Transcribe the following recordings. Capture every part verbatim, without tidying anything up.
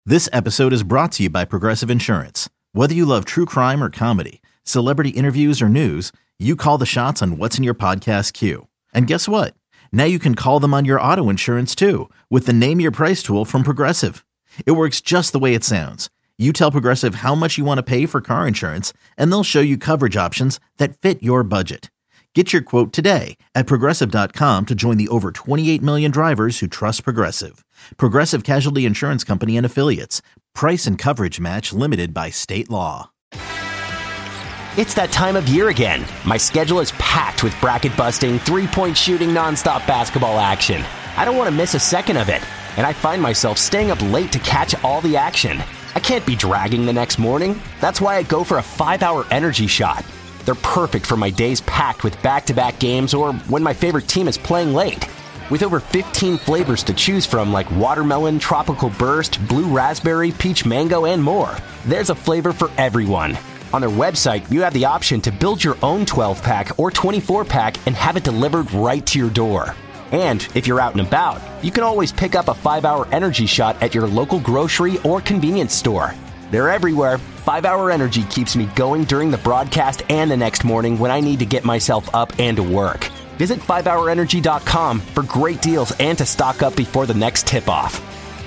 This episode is brought to you by Progressive Insurance. Whether you love true crime or comedy, celebrity interviews or news, you call the shots on what's in your podcast queue. And guess what? Now you can call them on your auto insurance too with the Name Your Price tool from Progressive. It works just the way it sounds. You tell Progressive how much you want to pay for car insurance, and they'll show you coverage options that fit your budget. Get your quote today at Progressive dot com to join the over twenty-eight million drivers who trust Progressive. Progressive Casualty Insurance Company and Affiliates. Price and coverage match limited by state law. It's that time of year again. My schedule is packed with bracket-busting, three-point shooting, nonstop basketball action. I don't want to miss a second of it, and I find myself staying up late to catch all the action. I can't be dragging the next morning. That's why I go for a five-hour energy shot. They're perfect for my days packed with back-to-back games or when my favorite team is playing late. With over fifteen flavors to choose from like watermelon, tropical burst, blue raspberry, peach mango, and more, there's a flavor for everyone. On their website, you have the option to build your own twelve-pack or twenty-four-pack and have it delivered right to your door. And if you're out and about, you can always pick up a five-hour energy shot at your local grocery or convenience store. They're everywhere. five-hour Energy keeps me going during the broadcast and the next morning when I need to get myself up and to work. Visit five hour energy dot com for great deals and to stock up before the next tip-off.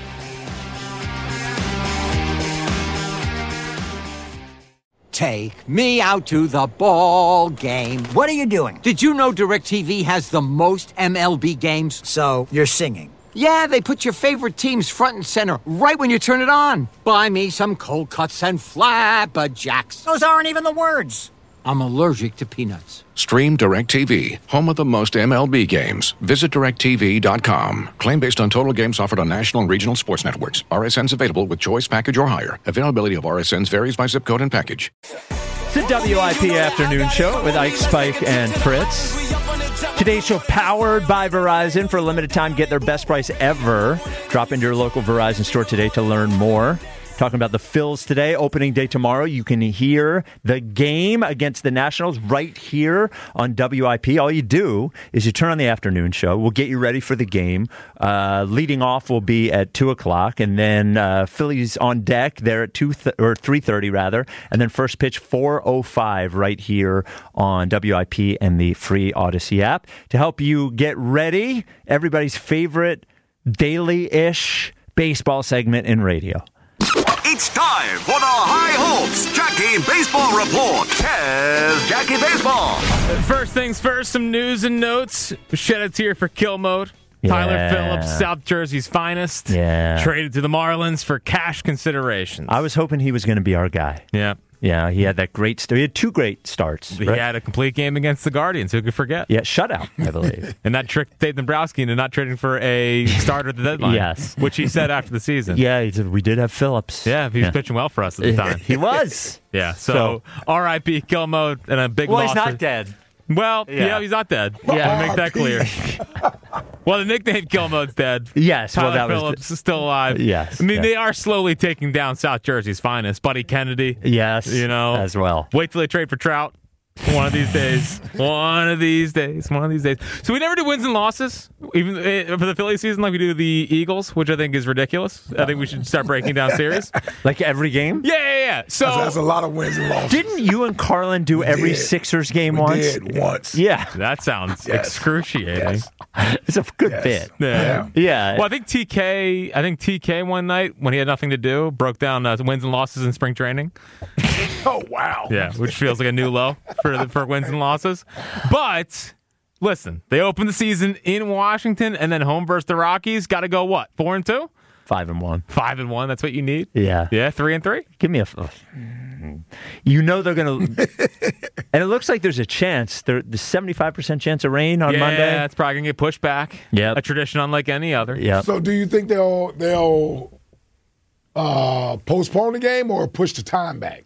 Take me out to the ball game. What are you doing? Did you know DirecTV has the most M L B games? So, you're singing. Yeah, they put your favorite teams front and center right when you turn it on. Buy me some cold cuts and flapjacks. Those aren't even the words. I'm allergic to peanuts. Stream DirecTV, home of the most M L B games. Visit direct T V dot com. Claim based on total games offered on national and regional sports networks. R S Ns available with choice package or higher. Availability of R S Ns varies by zip code and package. It's the W I P Afternoon Show with Ike, Spike, and Fritz. Today's show powered by Verizon. For a limited time, get their best price ever. Drop into your local Verizon store today to learn more. Talking about the Phils today, opening day tomorrow. You can hear the game against the Nationals right here on W I P. All you do is you turn on the afternoon show. We'll get you ready for the game. Uh, leading off will be at two o'clock, and then uh, Phillies on deck there at two th- or three thirty rather, and then first pitch four oh five right here on W I P and the free Odyssey app. To help you get ready, everybody's favorite daily-ish baseball segment in radio. It's time for the High Hopes Jackie Baseball Report. Here's Jackie Baseball. First things first, some news and notes. Shed a tear for Kill Mode. Yeah. Tyler Phillips, South Jersey's finest. Yeah. Traded to the Marlins for cash considerations. I was hoping he was going to be our guy. Yeah. Yeah, he had that great start. He had two great starts. He right? had a complete game against the Guardians. Who could forget? Yeah, shutout, I believe. And that tricked Dave Dombrowski into not trading for a starter at the deadline. Yes. Which he said after the season. Yeah, he said, we did have Phillips. Yeah, he was yeah. pitching well for us at the time. He was. Yeah, so, So R I P Kill Mode and a big well, loss. he's not for, dead. Well, Yeah. yeah, he's not dead. Yeah. Let me make that clear. Well, the nickname Kill Mode's dead. Yes. Tyler well, that Phillips was is still alive. Yes. I mean, yes. they are slowly taking down South Jersey's finest. Buddy Kennedy. Yes. You know. As well. Wait till they trade for Trout. One of these days. One of these days. One of these days. So we never do wins and losses, even uh, for the Philly season, like we do the Eagles, which I think is ridiculous. I think we should start breaking down series. Like every game? Yeah, yeah, yeah. So that's, that's a lot of wins and losses. Didn't you and Carlin do We every did. Sixers game we once? did once. Yeah. that sounds Yes. excruciating. Yes. It's a good Yes. bit. Yeah. Yeah. Yeah. Well, I think T K. I think T K one night when he had nothing to do broke down uh, wins and losses in spring training. Oh, wow. Yeah, which feels like a new low for the, for wins and losses. But listen, they opened the season in Washington and then home versus the Rockies. Got to go what? Four and two, Five and one. five and one. That's what you need. Yeah. Yeah, three and three. Give me a. You know they're going to. And it looks like there's a chance. There's the seventy-five percent chance of rain on yeah, Monday. Yeah, it's probably going to get pushed back. Yep. A tradition unlike any other. Yeah. So do you think they'll they'll uh, postpone the game or push the time back?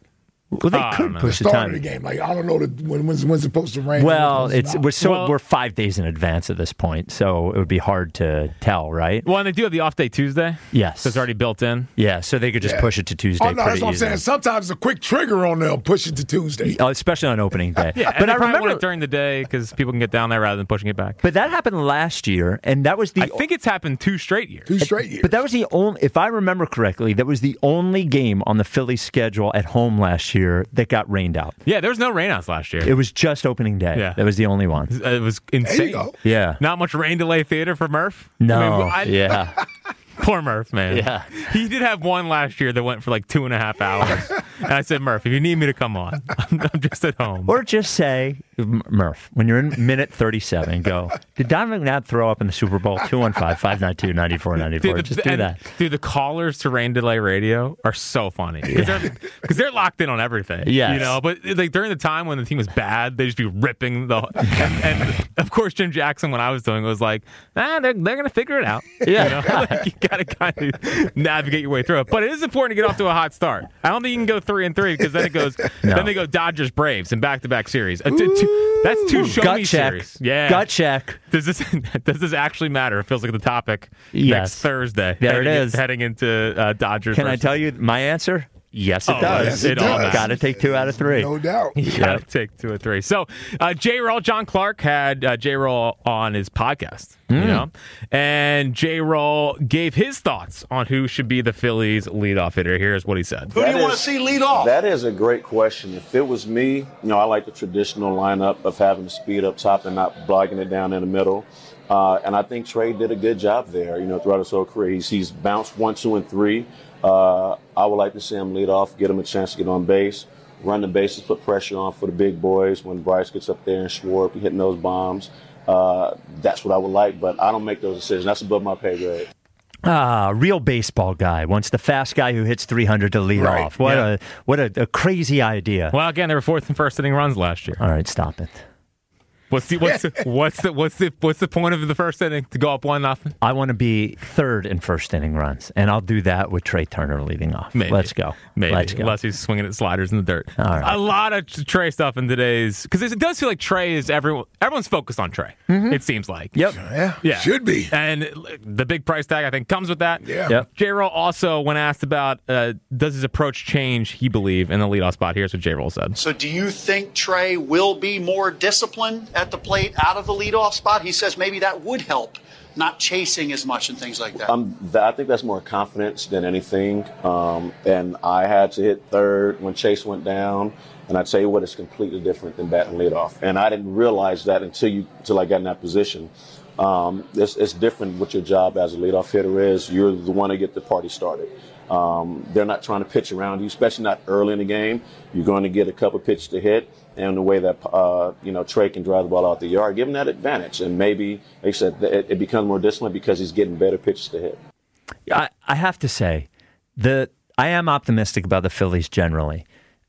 Well, they Oh, could no. push the the start time. of the game. Like I don't know the, when when's, when's it supposed to rain. Well, when's it's not. we're so Well- we're five days in advance at this point, so it would be hard to tell, right? Well, and they do have the off day Tuesday. Yes. So it's already built in. Yeah, so they could just Yeah. push it to Tuesday. Oh no, pretty that's what I'm easily. saying. Sometimes a quick trigger on them push it to Tuesday. Oh, especially on opening day. Yeah, and but they I probably remember, want it during the day because people can get down there rather than pushing it back. but that happened last year, and that was the. I think it's happened two straight years. Two straight years. But that was the only, if I remember correctly, that was the only game on the Phillies schedule at home last year that got rained out. Yeah, there was no rainouts last year. It was just opening day. Yeah. That was the only one. It was there insane. you go. Yeah. Not much rain delay theater for Murph. No. I mean, I- yeah. Poor Murph, man. Yeah. He did have one last year that went for like two and a half hours. And I said, Murph, if you need me to come on, I'm, I'm just at home. Or just say, M- Murph, when you're in minute thirty-seven, go, did Donovan McNabb throw up in the Super Bowl? two one five, five nine two, nine four nine four. Dude, the- Just do and, that. Dude, the callers to Rain Delay Radio are so funny because they're, 'cause they're locked in on everything. Yes. You know, but like during the time when the team was bad, they just be ripping the. And, and of course, Jim Jackson, when I was doing it, was like, nah, they're, they're going to figure it out. Yeah. You know, like, you got to kind of navigate your way through it. But it is important to get off to a hot start. I don't think you can go three and three because then it goes, No. then they go Dodgers Braves in back to back series. Uh, t- two, that's two show Gut me check. series. Yeah. Gut check. Does this does this actually matter? It feels like the topic Yes. next Thursday. There it heading, is. Heading into uh, Dodgers. Can I versus- tell you my answer? Yes, it Oh, does. yes, it all does. Got to take two out of three. No doubt. You gotta take two or three. So, uh, J. Roll, John Clark had uh, J. Roll on his podcast, you know, and J. Roll gave his thoughts on who should be the Phillies' leadoff hitter. Here's what he said. Who do you want to see lead off? That is a great question. If it was me, you know, I like the traditional lineup of having the speed up top and not blocking it down in the middle. Uh, and I think Trey did a good job there, you know, throughout his whole career. He's, he's bounced one, two, and three. Uh, I would like to see him lead off, get him a chance to get on base, run the bases, put pressure on for the big boys when Bryce gets up there and Schwarber hitting those bombs. Uh, that's what I would like, but I don't make those decisions. That's above my pay grade. Ah, real baseball guy wants the fast guy who hits three hundred to lead Right. off. What Yeah. a what a, a crazy idea. Well, again, they were fourth and first inning runs last year. All right, stop it. What's the what's the, what's the what's the what's the point of the first inning to go up one nothing? I want to be third in first inning runs, and I'll do that with Trey Turner leading off. Maybe. Let's go. Maybe, Let's go. unless he's swinging at sliders in the dirt. All right. A lot of Trey stuff in today's because it does feel like Trey is everyone. Everyone's focused on Trey. It seems like. Yep. Yeah, Yeah. should be. And the big price tag I think comes with that. Yeah. Yep. J. Roll also, when asked about uh, does his approach change, he believe in the leadoff spot. Here's what J. Roll said. So do you think Trey will be more disciplined at the plate out of the leadoff spot? He says maybe that would help, not chasing as much and things like that. Um, th- I think that's more confidence than anything. Um, and I had to hit third when Chase went down. And I tell you what, it's completely different than batting leadoff. And I didn't realize that until you until I got in that position. Um, it's, it's different what your job as a leadoff hitter is. You're the one to get the party started. Um, they're not trying to pitch around you, especially not early in the game. You're going to get a couple pitches to hit, and the way that uh, you know Trey can drive the ball out the yard, give him that advantage. And maybe, like I said, it, it becomes more disciplined because he's getting better pitches to hit. I, I have to say, the I am optimistic about the Phillies generally.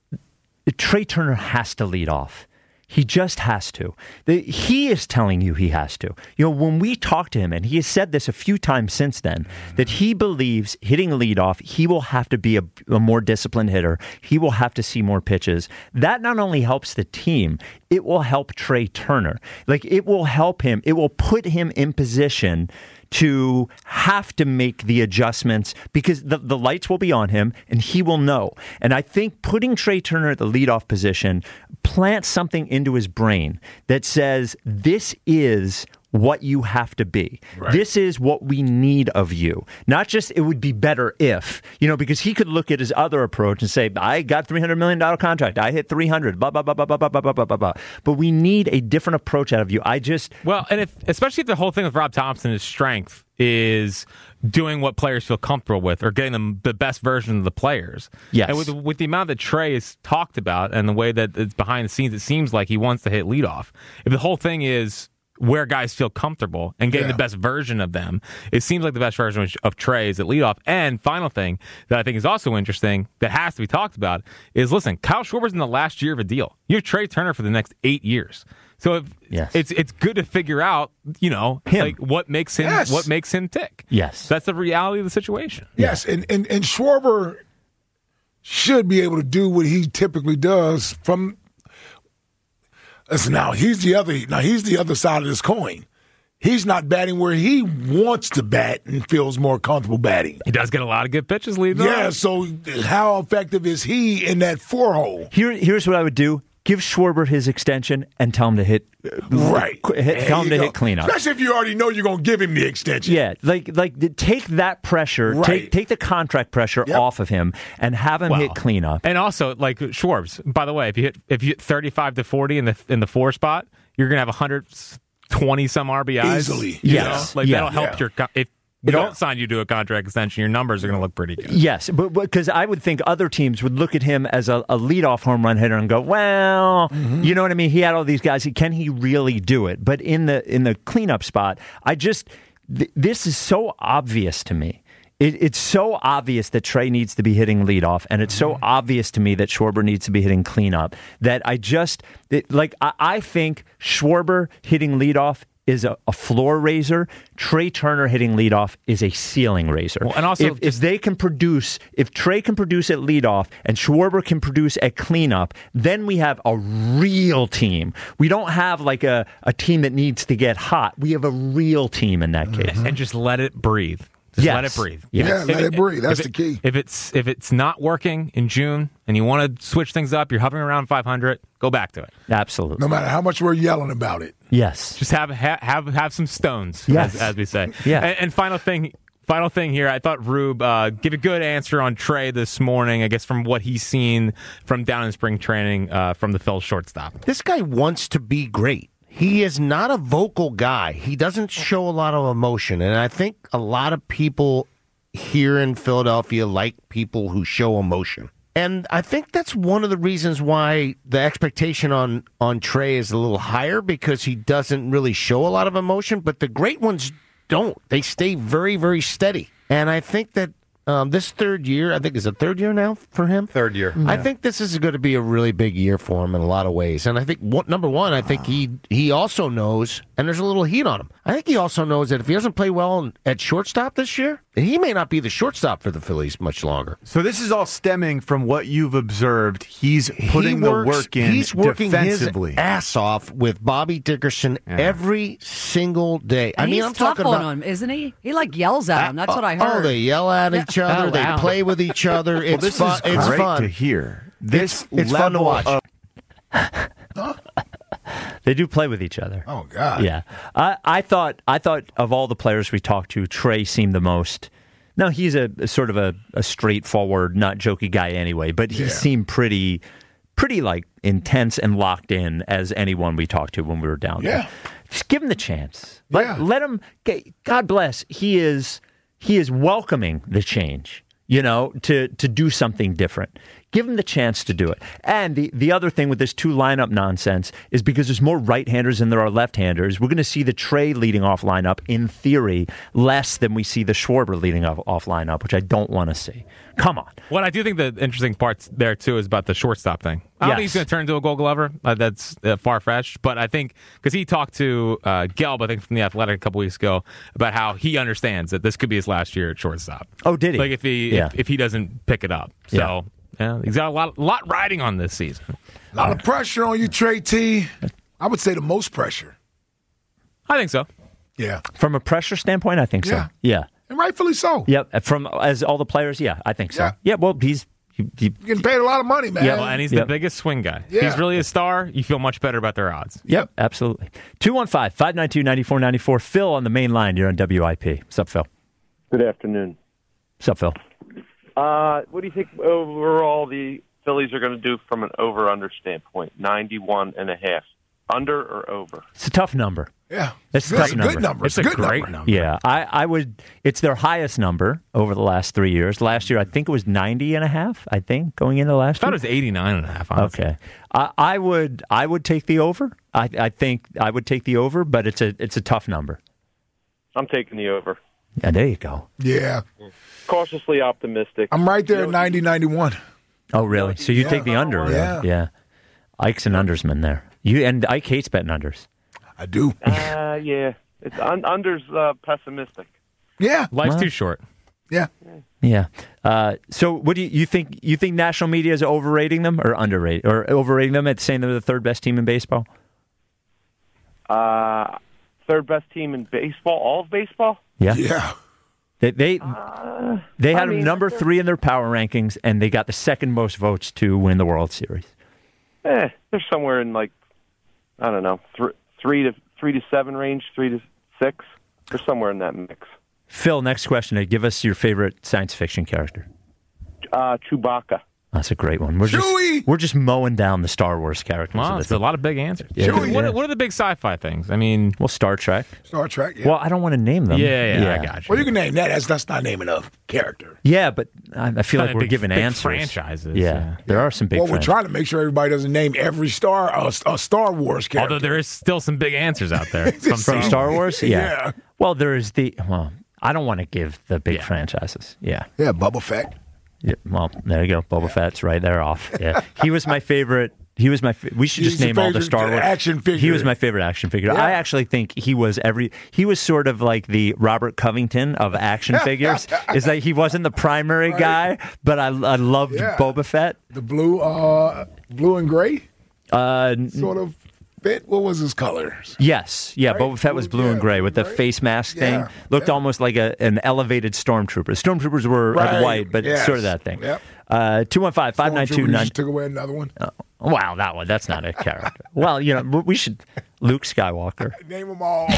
Trey Turner has to lead off. He just has to. The, he is telling you he has to. You know, when we talk to him, and he has said this a few times since then, that he believes hitting leadoff, he will have to be a, a more disciplined hitter. He will have to see more pitches. That not only helps the team, it will help Trey Turner. Like, it will help him. It will put him in position to have to make the adjustments because the, the lights will be on him and he will know. And I think putting Trey Turner at the leadoff position plants something into his brain that says, this is what you have to be. Right. This is what we need of you. Not just it would be better if, you know, because he could look at his other approach and say, I got three hundred million dollars contract. I hit three hundred, blah, blah, blah, blah, blah, blah, blah, blah, blah, blah. But we need a different approach out of you. I just... Well, and if especially if the whole thing with Rob Thompson, his strength is doing what players feel comfortable with or getting them the best version of the players. Yes. And with, with the amount that Trey has talked about and the way that it's behind the scenes, it seems like he wants to hit leadoff. If the whole thing is where guys feel comfortable and getting Yeah. the best version of them, it seems like the best version of- of Trey is at leadoff. And final thing that I think is also interesting that has to be talked about is, listen, Kyle Schwarber's in the last year of a deal. You have Trey Turner for the next eight years. So if, Yes. it's it's good to figure out, you know, Him. like what makes him Yes. what makes him tick. Yes. That's the reality of the situation. Yes, and, and, and Schwarber, should be able to do what he typically does from – listen, now, he's the other now he's the other side of this coin. He's not batting where he wants to bat and feels more comfortable batting. He does get a lot of good pitches leading Yeah, on. so how effective is he in that four hole? Here, here's what I would do. Give Schwarber his extension and tell him to hit right. Hit, tell him to go. hit cleanup. Especially if you already know you're going to give him the extension. Yeah, like like take that pressure, Right. take take the contract pressure Yep. off of him, and have him Well, hit cleanup. And also, like Schwarbs, by the way, if you hit if you hit thirty-five to forty in the in the four spot, you're gonna have one hundred twenty some R B Is. Easily. You Yes. know? Like Yeah. that'll help Yeah. your co- if we Yeah. don't sign you to a contract extension, your numbers are going to look pretty good. Yes, but because I would think other teams would look at him as a, a leadoff home run hitter and go, "Well, Mm-hmm. you know what I mean? He had all these guys. Can he really do it?" But in the in the cleanup spot, I just th- this is so obvious to me. It, it's so obvious that Trey needs to be hitting leadoff, and it's so obvious to me that Schwarber needs to be hitting cleanup. That I just it, like. I, I think Schwarber hitting leadoff is a, a floor raiser. Trey Turner hitting leadoff is a ceiling raiser. Well, and also if, if they can produce, if Trey can produce at leadoff and Schwarber can produce at cleanup, then we have a real team. We don't have like a, a team that needs to get hot. We have a real team in that case. And just let it breathe. Just Yes. let it breathe. Yeah. Yeah, If let it breathe. That's if the key. If it's if it's not working in June and you want to switch things up, you're hovering around five hundred, go back to it. Absolutely. No matter how much we're yelling about it. Yes. Just have ha- have have some stones, Yes. as, as we say. Yeah. And, and final thing, final thing here. I thought Rube uh, gave a good answer on Trey this morning. I guess from what he's seen from down in spring training uh, from the Phil shortstop. This guy wants to be great. He is not a vocal guy. He doesn't show a lot of emotion, and I think a lot of people here in Philadelphia like people who show emotion. And I think that's one of the reasons why the expectation on, on Trey is a little higher, because he doesn't really show a lot of emotion, but the great ones don't. They stay very, very steady. And I think that um, this third year, I think is a third year now for him? Third year. I think this is going to be a really big year for him in a lot of ways. And I think, what, number one, I think he he also knows, and there's a little heat on him, I think he also knows that if he doesn't play well at shortstop this year, he may not be the shortstop for the Phillies much longer. So this is all stemming from what you've observed. He's putting He works- the work in He's working defensively. his ass off with Bobby Dickerson Yeah. every single day. I And mean, he's I'm tough talking on about. him, isn't he? He like yells at him. That's what I Oh, heard. they yell at each other. Oh, They wow. play with each other. Well, It's this fun. is It's great fun to hear. This It's, it's fun to level watch. of- They do play with each other. Oh, God. Yeah. I, I thought I thought of all the players we talked to, Trey seemed the most. No, he's a, a sort of a, a straightforward, not jokey guy anyway, but he Yeah. seemed pretty pretty like intense and locked in as anyone we talked to when we were down Yeah. there. Just give him the chance. Let, Yeah. let him get, God bless. He is he is welcoming the change, you know, to to do something different. Give him the chance to do it. And the, the other thing with this two lineup nonsense is because there's more right-handers than there are left-handers, we're going to see the Trey leading off lineup, in theory, less than we see the Schwarber leading off, off lineup, which I don't want to see. Come on. What I do think the interesting parts there, too, is about the shortstop thing. I don't Yes. think he's going to turn into a gold glover. Uh, that's uh, far-fetched. But I think, because he talked to uh, Gelb, I think, from The Athletic a couple weeks ago, about how he understands that this could be his last year at shortstop. Oh, did he? Like, if he Yeah. if, if he doesn't pick it up. So, Yeah. yeah, he's got a lot, lot riding on this season. A lot of pressure on you, Trey T. I would say the most pressure. I think so. Yeah. From a pressure standpoint, I think so. Yeah. Yeah. And rightfully so. Yep. From as all the players, yeah, I think so. Yeah. Yeah, well, he's he, he, You're getting paid a lot of money, man. Yeah, Well, and he's Yep. the biggest swing guy. If Yeah. he's really a star, you feel much better about their odds. Yep, absolutely. two one five, five nine two, nine four nine four. Phil on the main line. You're on W I P. What's up, Phil? Good afternoon. What's up, Phil? Uh, what do you think overall the Phillies are going to do from an over-under standpoint? ninety-one and a half. Under or over? It's a tough number. Yeah. It's a Good- tough number. good number. It's a It's a good great number. number. Yeah, I, I would. It's their highest number over the last three years. Last year, I think it was ninety and a half. I think going into last I thought year. it was eighty-nine and a half, honestly. Okay, I, I would. I would take the over. I, I think I would take the over, but it's a it's a tough number. I'm taking the over. Yeah, there you go. Yeah. Cautiously optimistic. I'm right there at ninety, ninety-one. Oh, really? So you Yeah. take the under? really? Yeah. yeah. Ike's an undersman there. You and Ike hates betting unders. I do. Uh, yeah. It's un- under's uh, pessimistic. Yeah. Life's Well, too short. Yeah. Yeah. Uh, so, what do you, you think? You think national media is overrating them or underrating or overrating them at saying they're the third best team in baseball? Uh, third best team in baseball, all of baseball? Yeah. Yeah. They they, uh, they had I mean, them number three in their power rankings, and they got the second most votes to win the World Series. Eh, they're somewhere in like I don't know, th- three to three to seven range, three to six. They're somewhere in that mix. Phil, next question. Give us your favorite science fiction character. Uh, Chewbacca. That's a great one. We're just, we're just mowing down the Star Wars characters. Wow, of it's the a lot of big answers. Yeah, what, yeah. what are the big sci-fi things? I mean, well, Star Trek. Star Trek. Yeah. Well, I don't want to name them. Yeah, yeah, I got you. Well, you can name that. That's that's not naming a character. Yeah, but I, I feel Kind like of we're big- giving big answers. franchises, Yeah, yeah. there are some big. Well, we're franchises. trying to make sure everybody doesn't name every star a, a Star Wars character. Although there is still some big answers out there from, From Star Wars. Yeah. Yeah. Well, there is the. Well, I don't want to give the big franchises. Yeah. Yeah, Boba Fett. Yeah, well, there you go. Boba Fett's right there off. Yeah, he was my favorite. He was my. Fa- we should He's just your name all the favorite Star Wars action figure. He was my favorite action figure. Yeah. I actually think he was every. He was sort of like the Robert Covington of action figures. Is that he wasn't the primary Right. guy, but I, I loved Yeah. Boba Fett. The blue, uh, blue and gray Uh, sort of fit. What was his colors? Yes, yeah. Right? Boba Fett was blue Yeah, and gray with the right? face mask Yeah, thing. Looked almost like a, an elevated stormtrooper. Stormtroopers were uh, Right, white, but yes. sort of that thing. Yep. Uh, two one five five nine two Stormtrooper nine. just took away another one. Wow, that one. That's not a character. Well, you know, we should. Luke Skywalker. Name them all.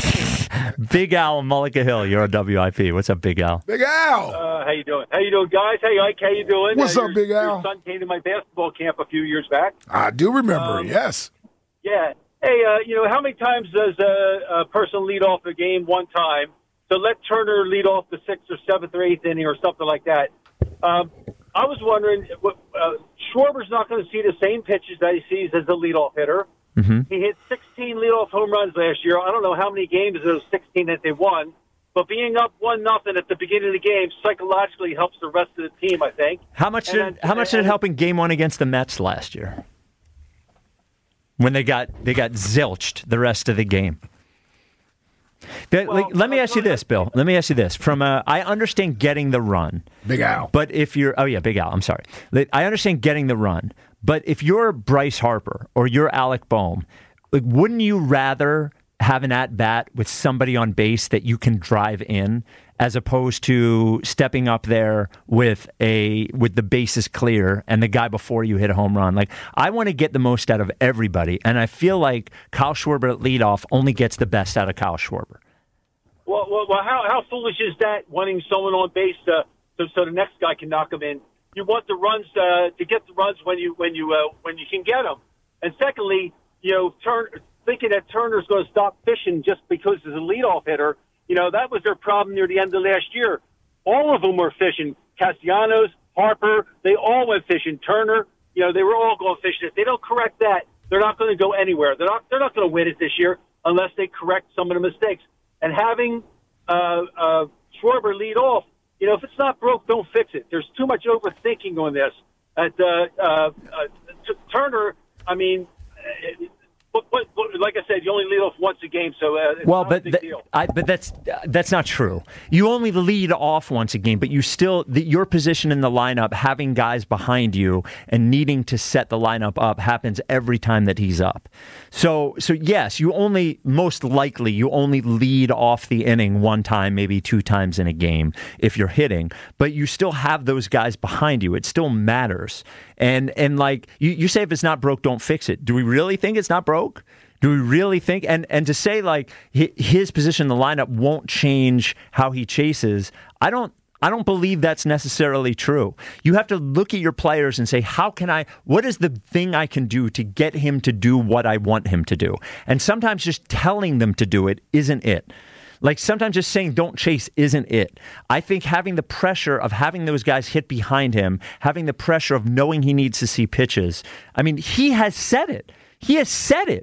Big Al, Mullica Hill. You're on W I P. What's up, Big Al? Big Al. Uh, how you doing? How you doing, guys? Hey, Ike, how you doing? What's uh, up, your, Big Al? Your son came to my basketball camp a few years back. I do remember. Um, yes. Yeah. Hey, uh, you know, how many times does a, a person lead off a game one time? So let Turner lead off the sixth or seventh or eighth inning or something like that. Um, I was wondering, what, uh, Schwarber's not going to see the same pitches that he sees as a leadoff hitter. Mm-hmm. He hit sixteen leadoff home runs last year. I don't know how many games of those sixteen that they won, but being up one nothing at the beginning of the game psychologically helps the rest of the team, I think. How much And did then- How much did it help in Game One against the Mets last year? When they got they got zilched the rest of the game. But, Well, like, let me ask you this, Bill. Let me ask you this. From a, I understand getting the run, Big Al. but if you're, oh yeah, Big Al. I'm sorry. Like, I understand getting the run, but if you're Bryce Harper or you're Alec Boehm, like, wouldn't you rather have an at bat with somebody on base that you can drive in, as opposed to stepping up there with a with the bases clear and the guy before you hit a home run? Like, I want to get the most out of everybody, and I feel like Kyle Schwarber at leadoff only gets the best out of Kyle Schwarber. Well, well, well how, how foolish is that, wanting someone on base uh, so, so the next guy can knock him in? You want the runs uh, to get the runs when you when you uh, when you can get them. And secondly, you know, turn, thinking that Turner's going to stop fishing just because he's a leadoff hitter, you know, that was their problem near the end of last year. All of them were fishing. Castellanos, Harper, they all went fishing. Turner, you know, they were all going fishing. If they don't correct that, they're not going to go anywhere. They're not. They're not going to win it this year unless they correct some of the mistakes. And having uh, uh, Schwarber lead off, you know, if it's not broke, don't fix it. There's too much overthinking on this. At uh, uh, uh, t- Turner, I mean, uh, but, but, but like I said, you only lead off once a game, so uh, it's Well, not but a big th- deal. I, but that's that's not true. You only lead off once a game, but you still the, your position in the lineup, having guys behind you and needing to set the lineup up, happens every time that he's up. So, so yes, you only most likely you only lead off the inning one time, maybe two times in a game if you're hitting, but you still have those guys behind you. It still matters. And and like you, you say, if it's not broke, don't fix it. Do we really think it's not broke? Do we really think, and, and to say like his position in the lineup won't change how he chases, I don't I don't believe that's necessarily true. You have to look at your players and say, how can I, what is the thing I can do to get him to do what I want him to do? And sometimes just telling them to do it isn't it. Like, sometimes just saying don't chase isn't it. I think having the pressure of having those guys hit behind him, having the pressure of knowing he needs to see pitches. I mean, he has said it. He has said it.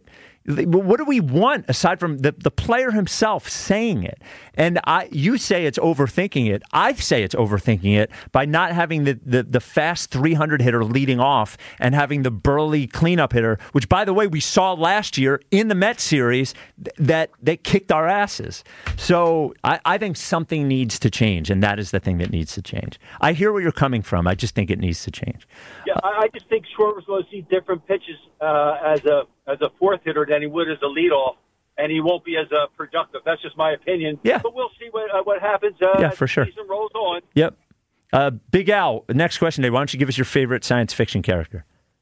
What do we want aside from the, the player himself saying it? And I, you say it's overthinking it. I say it's overthinking it by not having the, the, the fast three hundred hitter leading off and having the burly cleanup hitter, which, by the way, we saw last year in the Mets series th- that they kicked our asses. So I, I think something needs to change, and that is the thing that needs to change. I hear where you're coming from. I just think it needs to change. Yeah, I, I just think Schwarber's going to see different pitches uh, as a as a fourth hitter than he would as a leadoff, and he won't be as uh, productive. That's just my opinion. Yeah. But we'll see what uh, what happens uh, Yeah, as for the sure. season rolls on. Yep. Uh, Big Al, next question, Dave. Why don't you give us your favorite science fiction character?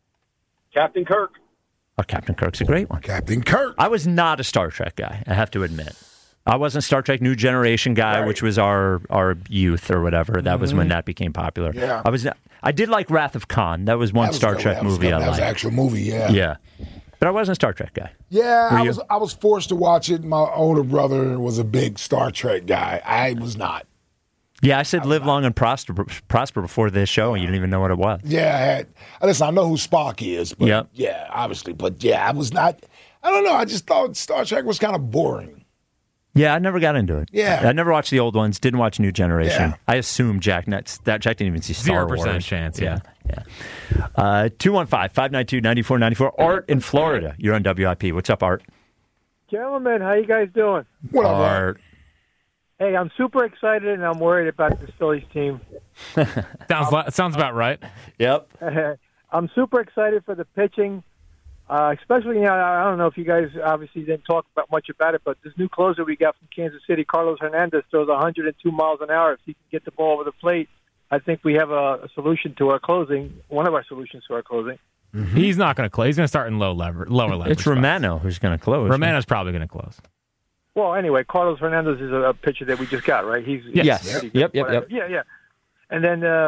Captain Kirk. Oh, Captain Kirk's a great one. Captain Kirk. I was not a Star Trek guy, I have to admit. I wasn't a Star Trek New Generation guy, Right. which was our our youth or whatever. That was when Mhm. that became popular. Yeah. I was. I did like Wrath of Khan. That was one That was Star good. Trek That was movie good. I That was liked. an actual movie, yeah. Yeah. But I wasn't a Star Trek guy. Yeah, Were I you? was I was forced to watch it. My older brother was a big Star Trek guy. I was not. Yeah, I said live long and prosper, prosper before this show, and you didn't even know what it was. Yeah, I had. Listen, I know who Spock is, but Yep. yeah, obviously. But yeah, I was not. I don't know. I just thought Star Trek was kind of boring. Yeah, I never got into it. Yeah. I never watched the old ones, didn't watch New Generation. Yeah. I assume Jack Nets, that Jack didn't even see Star Zero Wars. percent chance, yeah. Yeah. yeah. Uh, two one five, five nine two, nine four nine four. Art in Florida. You're on W I P. What's up, Art? Gentlemen, how you guys doing? What up, Art? Hey, I'm super excited and I'm worried about this Phillies team. Sounds li- sounds about right. Yep. I'm super excited for the pitching, uh, especially, you know, I don't know if you guys obviously didn't talk about much about it, but this new closer we got from Kansas City, Carlos Hernandez, throws one hundred two miles an hour. If he can get the ball over the plate, I think we have a, a solution to our closing, one of our solutions to our closing. Mm-hmm. He's not going to close. He's going to start in low lever, lower leverage. It's Romano who's going to close. Romano's probably going to close. Well, anyway, Carlos Hernandez is a, a pitcher that we just got, right? He's Yes. he's Yep, pretty yep, good, yep, whatever. Yeah, yeah. And then uh,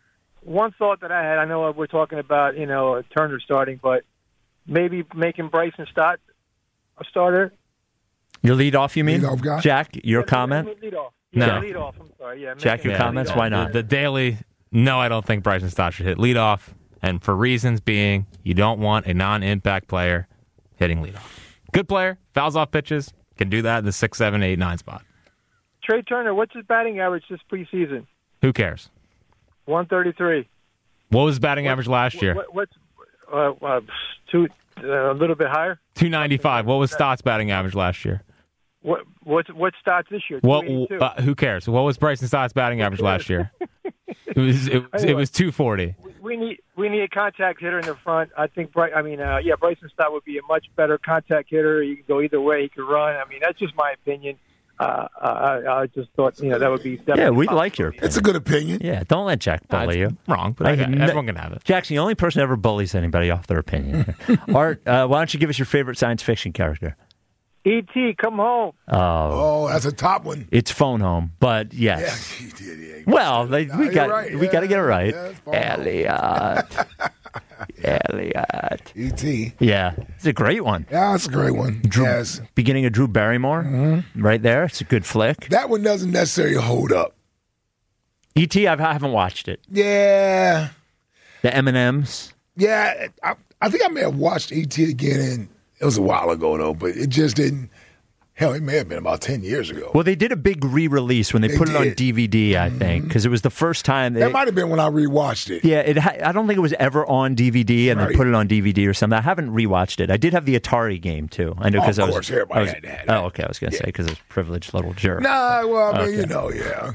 one thought that I had, I know we're talking about, you know, Turner starting, but maybe making Bryson Stott a starter. Your lead off, you mean? Lead-off guy? Jack, your comment? Lead off. No. Yeah, lead off. I'm sorry. Yeah, Jack, making your him comments? lead Why off. not? The, the daily, no, I don't think Bryson Stott should hit leadoff. And for reasons being, you don't want a non-impact player hitting leadoff. Good player, fouls off pitches, can do that in the six, seven, eight, nine spot. Trey Turner, what's his batting average this preseason? Who cares? one thirty-three. What was his batting average last year? What, what's uh, uh, two, uh, a little bit higher? two ninety-five. What was Stott's batting average last year? What what's what stats this year? What? two eighty-two. Uh, who cares? What was Bryson Stott's batting average last year? It was it, it was two forty. We need we need a contact hitter in the front. I think Bry, I mean, uh, yeah, Bryson Stott would be a much better contact hitter. He can go either way. He can run. I mean, that's just my opinion. Uh, I, I just thought, you know, that would be definitely Yeah, we possible. like your opinion. It's a good opinion. Yeah, don't let Jack No, bully it's you. wrong, but I got- n- everyone can have it. Jack's the only person who ever bullies anybody off their opinion. Art, uh, why don't you give us your favorite science fiction character? E T, come home. Oh, Oh, that's a top one. it's Phone Home, but yes. Yeah, he did, yeah. Well, like, No, we you're got right. we Yeah, got to get it right. yeah, it's Phone Home. Elliot, Elliot. E T. Yeah, it's a great one. Yeah, that's a great one. Drew, Yes. Beginning of Drew Barrymore, Mm-hmm. right there. It's a good flick. That one doesn't necessarily hold up. E T, I've, I haven't watched it. Yeah. The M and M's. Yeah, I, I think I may have watched E T again, and it was a while ago, though, but it just didn't. Hell, it may have been about ten years ago. Well, they did a big re-release when they, They put it on did. D V D, I think, because it was the first time. They, That might have been when I rewatched it. Yeah, it. Ha- I don't think it was ever on D V D, and they Right. put it on D V D or something. I haven't rewatched it. I did have the Atari game too. I know Oh, because of I was. course, everybody I was- had that. Oh, okay. I was going to say because I was a privileged little jerk. Nah, well, I mean, Okay. you know, yeah.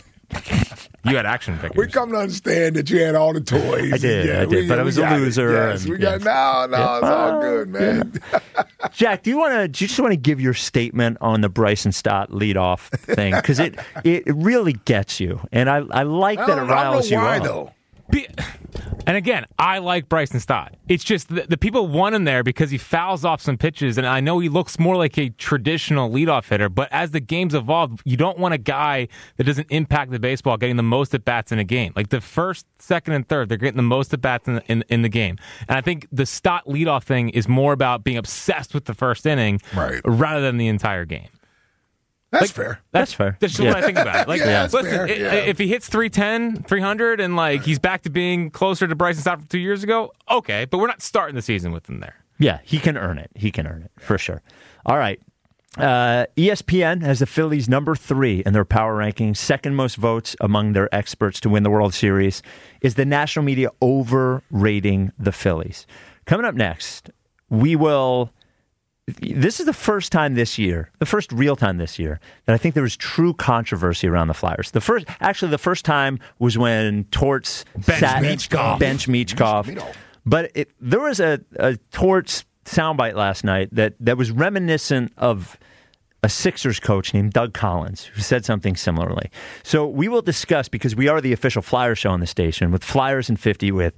You had action figures. We come to understand that you had all the toys. I did, Yeah, I did, we- but I we was a got it. loser, Yes, and- we got yes. no, no, Yeah. it's all Oh, good, man. Jack, do you want to? Do you just want to give your statement on the Bryson Stott leadoff thing because it, it it really gets you, and I I like I that it don't, I don't riles know you why up. though. Be- And again, I like Bryson Stott. It's just the, the people want him there because he fouls off some pitches, and I know he looks more like a traditional leadoff hitter, but as the game's evolved, you don't want a guy that doesn't impact the baseball getting the most at-bats in a game. Like the first, second, and third, they're getting the most at-bats in, in, in the game. And I think the Stott leadoff thing is more about being obsessed with the first inning Right. rather than the entire game. That's Like, fair. That's fair. That's just Yeah. what I think about it. Like, Yeah, that's listen, fair, i- yeah. if he hits three ten, three hundred, and like he's back to being closer to Bryson Stott from two years ago, okay, but we're not starting the season with him there. Yeah, he can earn it. He can earn it, for sure. All right. Uh, E S P N has the Phillies number three in their power rankings, second most votes among their experts to win the World Series. Is the national media overrating the Phillies? Coming up next, we will... This is the first time this year, the first real time this year, that I think there was true controversy around the Flyers. The first, actually, the first time was when Torts bench sat Michkov. bench Michkov. But it, there was a, a Torts soundbite last night that, that was reminiscent of a Sixers coach named Doug Collins, who said something similarly. So we will discuss, because we are the official Flyer show on the station, with Flyers and fifty with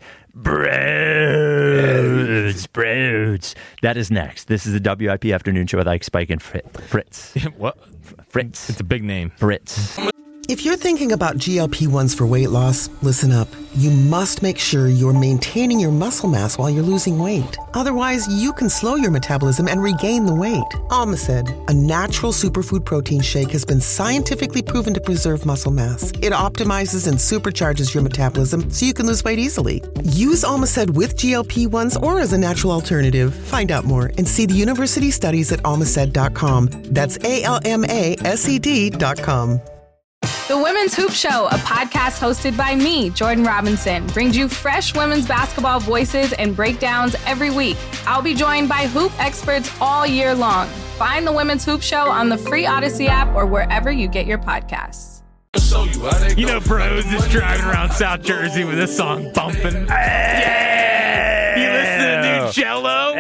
Broads, Broads. That is next. This is the W I P Afternoon Show with Ike, Spike, and Fritz. What? Fritz. It's a big name. Fritz. If you're thinking about G L P ones for weight loss, listen up. You must make sure you're maintaining your muscle mass while you're losing weight. Otherwise, you can slow your metabolism and regain the weight. Almacid, a natural superfood protein shake, has been scientifically proven to preserve muscle mass. It optimizes and supercharges your metabolism so you can lose weight easily. Use Almacid with G L P ones or as a natural alternative. Find out more and see the university studies at almacid dot com. That's A L M A S E D dot com. The Women's Hoop Show, a podcast hosted by me, Jordan Robinson, brings you fresh women's basketball voices and breakdowns every week. I'll be joined by hoop experts all year long. Find the Women's Hoop Show on the free Odyssey app or wherever you get your podcasts. You know, Bros is driving around South Jersey with this song bumping. Yeah! You listen to the new Jello?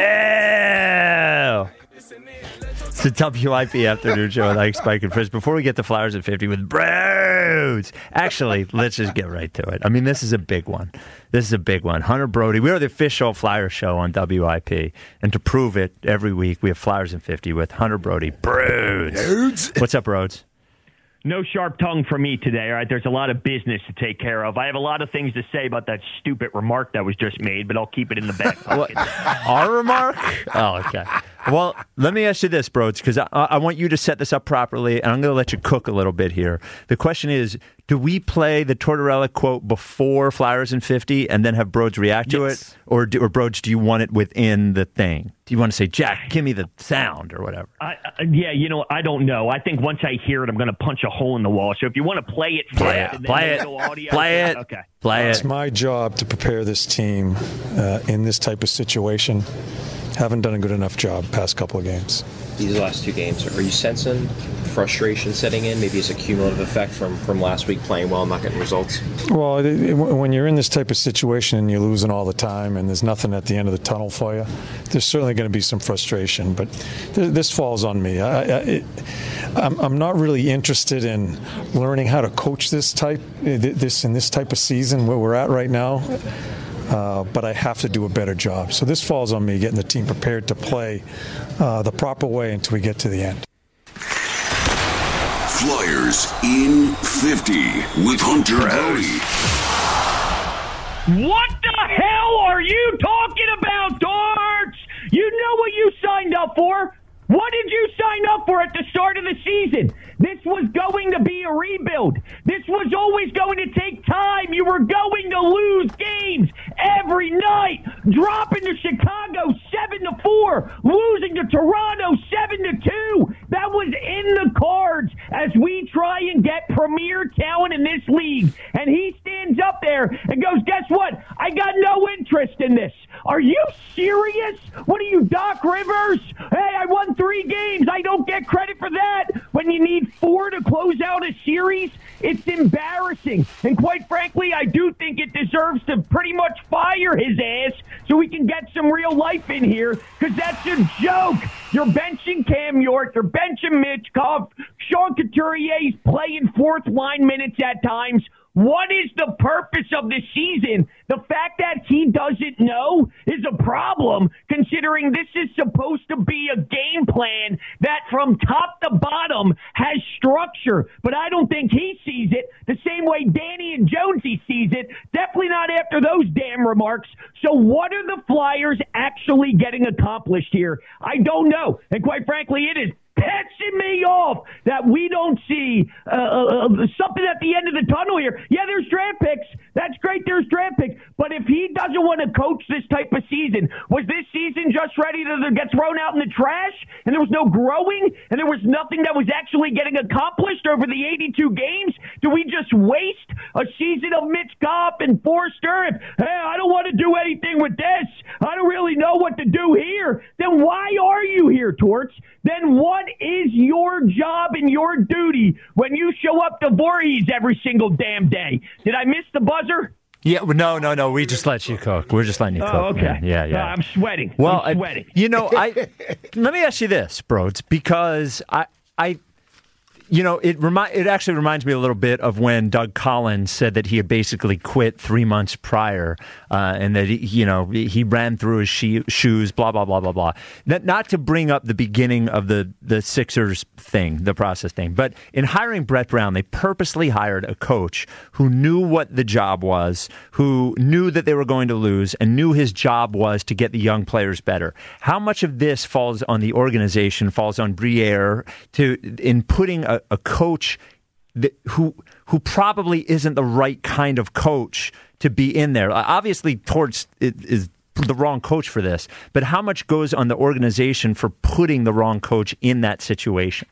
It's the W I P Afternoon Show with Ike, Spike, and Fritz. Before we get to Flyers at fifty with Broads, actually, let's just get right to it. I mean, this is a big one. This is a big one. Hunter Brody. We are the official Flyer show on W I P. And to prove it, every week we have Flyers at fifty with Hunter Brody. Broads. What's up, Broads? No sharp tongue for me today, all right? There's a lot of business to take care of. I have a lot of things to say about that stupid remark that was just made, but I'll keep it in the back pocket. Our remark? Oh, okay. Well, let me ask you this, Broads, because I, I want you to set this up properly, and I'm going to let you cook a little bit here. The question is, do we play the Tortorella quote before Flyers in fifty and then have Broads react to Yes. it? Or, do, or Broads, do you want it within the thing? Do you want to say, Jack, give me the sound or whatever? I, I, yeah, you know, I don't know. I think once I hear it, I'm going to punch a hole in the wall. So if you want to play it, Play first, it. and then Play the it. little audio, Play it. Okay. Play It's it. my job to prepare this team uh, in this type of situation. Haven't done a good enough job past couple of games. These last two games, are you sensing frustration setting in? Maybe it's a cumulative effect from, from last week playing well and not getting results? Well, it, it, when you're in this type of situation and you're losing all the time and there's nothing at the end of the tunnel for you, there's certainly going to be some frustration. But th- this falls on me. I, I, it, I'm, I'm not really interested in learning how to coach this type, this in this type of season where we're at right now. Uh, but I have to do a better job. So this falls on me, getting the team prepared to play uh, the proper way until we get to the end. Flyers in fifty with Hunter Brody. What the hell are you talking about, Darts? You know what you signed up for. What did you sign up for at the start of the season? This was going to be a rebuild. This was always going to take time. You were going to lose games every night. Dropping to Chicago seven to four, losing to Toronto seven to two. That was in the cards as we try and get premier talent in this league. And he stands up there and goes, guess what? I got no interest in this. Are you serious? What are you, Doc Rivers? Hey, I won three games. I don't get credit for that. When you need four to close out a series, it's embarrassing. And quite frankly, I do think it deserves to pretty much fire his ass so we can get some real life in here, because that's a joke. You're benching Cam York. You're benching Michkov. Sean Couturier's playing fourth line minutes at times. What is the purpose of this season? The fact that he doesn't know is a problem, considering this is supposed to be a game plan that from top to bottom has structure. But I don't think he sees it the same way Danny and Jonesy sees it. Definitely not after those damn remarks. So what are the Flyers actually getting accomplished here? I don't know. And quite frankly, it is pissing me off that we don't see uh, uh, something at the end of the tunnel here. Yeah, there's draft picks. That's great. There's draft picks. But if he doesn't want to coach this type of season, was this season just ready to get thrown out in the trash? And there was no growing? And there was nothing that was actually getting accomplished over the eighty-two games? Do we just waste a season of Mitch Goff and Forster? If, hey, I don't want to do anything with this. I don't really know what to do here. Then why are you here, Torts? Then what is your job and your duty when you show up to Voorhees every single damn day? Did I miss the buzzer? Yeah, no, no, no. We just let you cook. We're just letting you cook. Oh, okay. Man. Yeah, yeah. No, I'm sweating. Well, I'm sweating. I, you know, I let me ask you this, Broads, because I, I, you know, it remind it actually reminds me a little bit of when Doug Collins said that he had basically quit three months prior, uh, and that he, you know he ran through his she- shoes, blah blah blah blah blah. Not, not to bring up the beginning of the the Sixers thing, the process thing, but in hiring Brett Brown, they purposely hired a coach who knew what the job was, who knew that they were going to lose, and knew his job was to get the young players better. How much of this falls on the organization, falls on Briere to in putting a a coach that, who who probably isn't the right kind of coach to be in there? Obviously, Torts is the wrong coach for this, but how much goes on the organization for putting the wrong coach in that situation?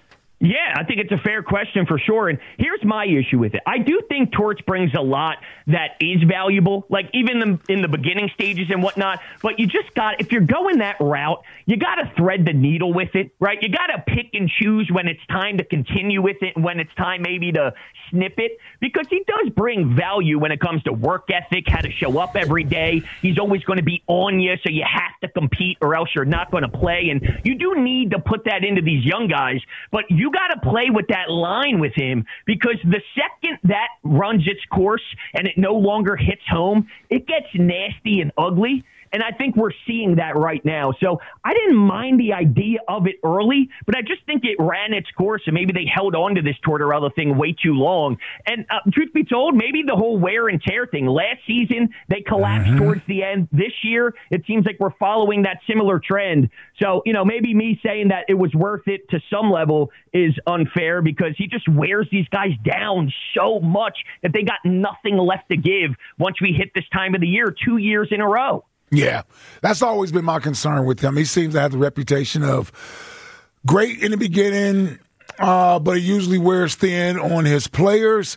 Yeah, I think it's a fair question for sure. And here's my issue with it. I do think Torts brings a lot that is valuable, like even in the, in the beginning stages and whatnot. But you just got, if you're going that route, you got to thread the needle with it, right? You got to pick and choose when it's time to continue with it and when it's time maybe to snip it, because he does bring value when it comes to work ethic, how to show up every day. He's always going to be on you, so you have to compete or else you're not going to play. And you do need to put that into these young guys, but you got to play with that line with him, because the second that runs its course and it no longer hits home, it gets nasty and ugly. And I think we're seeing that right now. So I didn't mind the idea of it early, but I just think it ran its course, and maybe they held on to this Tortorella thing way too long. And uh, truth be told, maybe the whole wear and tear thing. Last season, they collapsed mm-hmm. towards the end. This year, it seems like we're following that similar trend. So, you know, maybe me saying that it was worth it to some level is unfair, because he just wears these guys down so much that they got nothing left to give once we hit this time of the year, two years in a row. Yeah, that's always been my concern with him. He seems to have the reputation of great in the beginning, uh, but he usually wears thin on his players.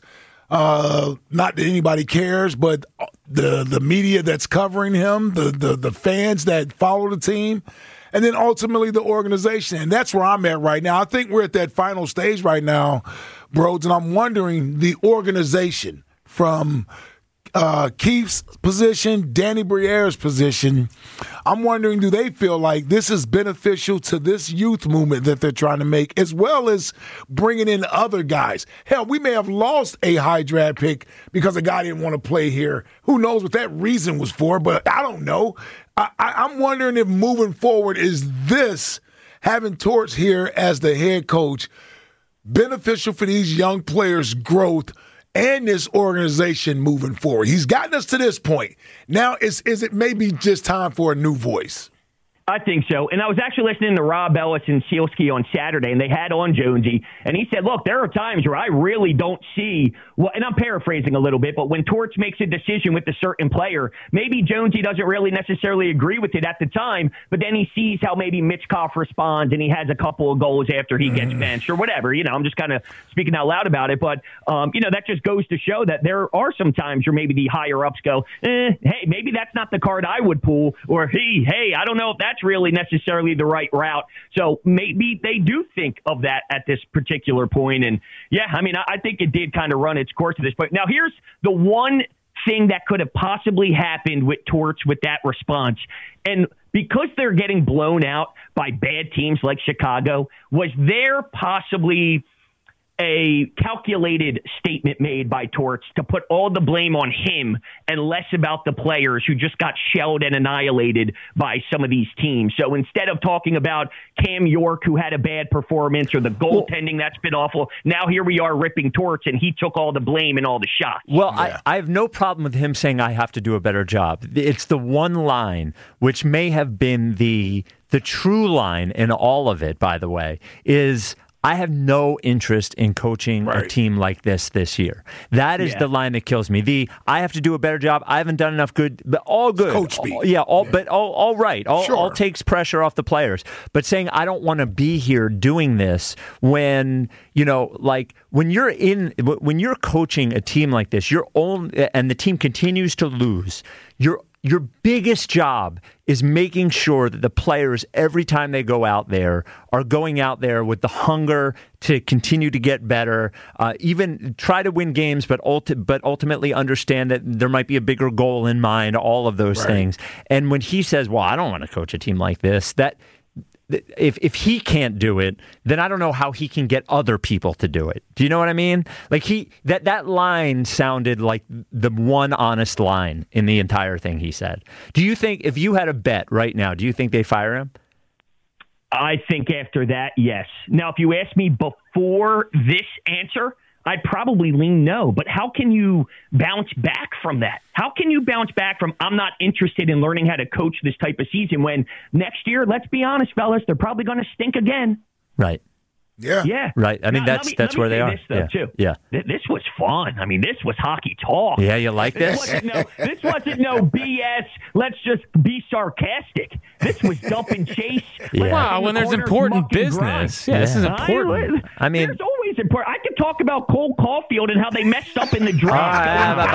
Uh, not that anybody cares, but the the media that's covering him, the, the the fans that follow the team, and then ultimately the organization. And that's where I'm at right now. I think we're at that final stage right now, Broads, and I'm wondering the organization from – Uh, Keith's position, Danny Briere's position, I'm wondering, do they feel like this is beneficial to this youth movement that they're trying to make, as well as bringing in other guys? Hell, we may have lost a high draft pick because a guy didn't want to play here. Who knows what that reason was for, but I don't know. I, I, I'm wondering if moving forward, is this, having Torts here as the head coach, beneficial for these young players' growth and this organization moving forward? He's gotten us to this point. Now, is is it maybe just time for a new voice? I think so. And I was actually listening to Rob Ellis and Sealski on Saturday, and they had on Jonesy, and he said, look, there are times where I really don't see, well, and I'm paraphrasing a little bit, but when Torts makes a decision with a certain player, maybe Jonesy doesn't really necessarily agree with it at the time, but then he sees how maybe Mitch Goff responds, and he has a couple of goals after he gets benched or whatever. You know, I'm just kind of speaking out loud about it, but, um, you know, that just goes to show that there are some times where maybe the higher-ups go, eh, hey, maybe that's not the card I would pull, or, hey, hey, I don't know if that's really necessarily the right route. So maybe they do think of that at this particular point. And yeah, I mean, I, I think it did kind of run its course at this point. Now, here's the one thing that could have possibly happened with Torts with that response. And because they're getting blown out by bad teams like Chicago, was there possibly a calculated statement made by Torts to put all the blame on him and less about the players who just got shelled and annihilated by some of these teams? So instead of talking about Cam York, who had a bad performance, or the goaltending that's been awful, now here we are ripping Torts, and he took all the blame and all the shots. Well, yeah. I, I have no problem with him saying I have to do a better job. It's the one line, which may have been the the true line in all of it, by the way, is I have no interest in coaching Right. a team like this this year. That is Yeah. the line that kills me. The I have to do a better job. I haven't done enough good. But all good. coach speak. All- yeah, all but all all right. All, Sure. all takes pressure off the players. But saying I don't want to be here doing this when you know, like when you're in when you're coaching a team like this, you're only and the team continues to lose. You're Your biggest job is making sure that the players, every time they go out there, are going out there with the hunger to continue to get better, uh, even try to win games, but ulti- but ultimately understand that there might be a bigger goal in mind, all of those Right. things. And when he says, well, I don't want to coach a team like this, that if if he can't do it, then I don't know how he can get other people to do it. Do you know what I mean? Like he that that line sounded like the one honest line in the entire thing he said. Do you think if you had a bet right now, do you think they fire him? I think after that, yes. Now, if you ask me before this answer, I'd probably lean no. But how can you bounce back from that? How can you bounce back from I'm not interested in learning how to coach this type of season when next year, let's be honest, fellas, they're probably going to stink again. Right. Yeah. Yeah. Right. I mean, Now, that's let me- that's let me where they say are. This, though, yeah. too. Yeah. Th- This was fun. I mean, this was hockey talk. Yeah, you like this? Wasn't no, this wasn't no B S. Let's just be sarcastic. This was dump and chase. Yeah. Wow, when there's important business. Yeah, this is I- important. I mean, there's always important. I could talk about Cole Caulfield and how they messed up in the draft.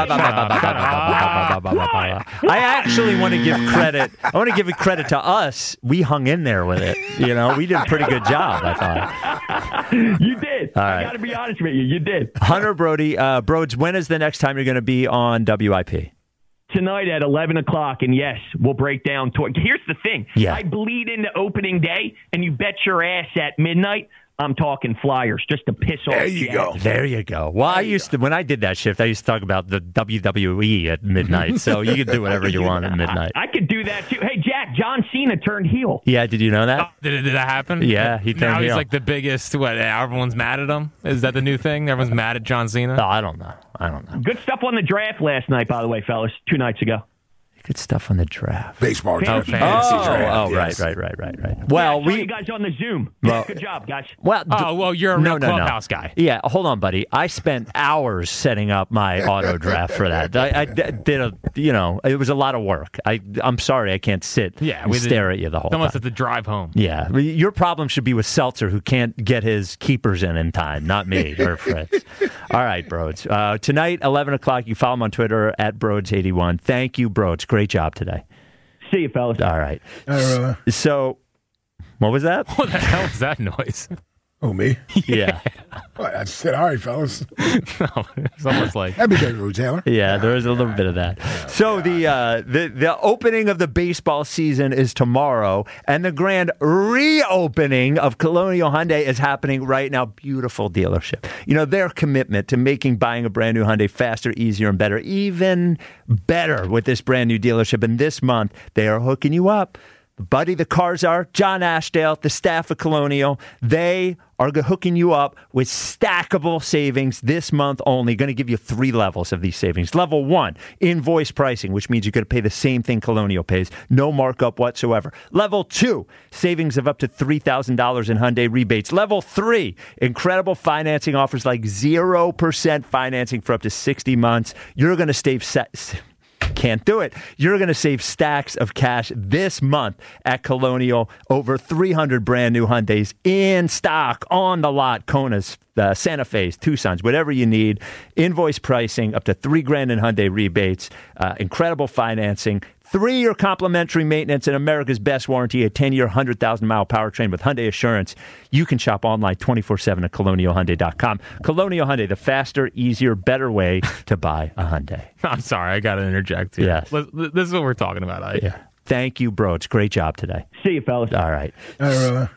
I actually want to give credit. I want to give it credit to us. We hung in there with it. You know, we did a pretty good job, I thought. You did. All I right. got to be honest with you. You did. Hunter Brody, uh, Broads, when is the next time you're going to be on W I P? Tonight at eleven o'clock, and yes, we'll break down. To- Here's the thing. Yeah. I bleed into opening day, and you bet your ass at midnight, I'm talking Flyers just to piss off. There you go. There you go. Well, I used to, when I did that shift, I used to talk about the W W E at midnight. So you can do whatever you want at midnight. I could do that too. Hey, Jack, John Cena turned heel. Yeah, did you know that? Did, it, did that happen? Yeah, he turned Now he's heel. like the biggest. What? Everyone's mad at him. Is that the new thing? Everyone's mad at John Cena. No, I don't know. I don't know. Good stuff on the draft last night, by the way, fellas. Two nights ago. Good stuff on the draft. Baseball draft. Fantasy Fantasy Oh, draft. oh, yes. right, right, right, right, right. Well, yeah, I saw we you guys on the Zoom. Well- Good job, guys. Well, d- Oh, well, you're a no, real no, no. clubhouse guy. Yeah, hold on, buddy. I spent hours setting up my auto draft for that. I, I d- did a, you know, it was a lot of work. I, I'm sorry, I can't sit Yeah, and we stare at you the whole Almost time. at the drive home. Yeah, your problem should be with Seltzer, who can't get his keepers in in time, not me or Fritz. All right, Broads. Uh, tonight, eleven o'clock, you follow him on Twitter at Broads eighty-one. Thank you, Broads. Great job today. See you, fellas. All right. Uh, So, what was that? What the hell is that noise? oh, me? Yeah. Well, I said, all right, fellas. No, it's almost like Happy day, Rue Taylor. Yeah, there is a little bit of that. So the uh, the the opening of the baseball season is tomorrow, and the grand reopening of Colonial Hyundai is happening right now. Beautiful dealership. You know, their commitment to making buying a brand new Hyundai faster, easier, and better, even better with this brand new dealership. And this month, they are hooking you up. Buddy, the cars are John Ashdale, the staff of Colonial. They are hooking you up with stackable savings this month only. Going to give you three levels of these savings. Level one, invoice pricing, which means you're going to pay the same thing Colonial pays. No markup whatsoever. Level two, savings of up to three thousand dollars in Hyundai rebates. Level three, incredible financing offers like zero percent financing for up to sixty months. You're going to save... Set, Can't do it. You're going to save stacks of cash this month at Colonial. Over three hundred brand new Hyundais in stock on the lot. Konas, uh, Santa Fe's, Tucson's, whatever you need. Invoice pricing up to three grand in Hyundai rebates. Uh, incredible financing. Three-year complimentary maintenance and America's best warranty, a ten-year, one hundred thousand mile powertrain with Hyundai Assurance. You can shop online twenty-four seven at colonial hyundai dot com. Colonial Hyundai, the faster, easier, better way to buy a Hyundai. I'm sorry, I got to interject here. Yes. Let's- This is what we're talking about. I, Yeah. Thank you, bro. It's a great job today. See you, fellas. All right. All right,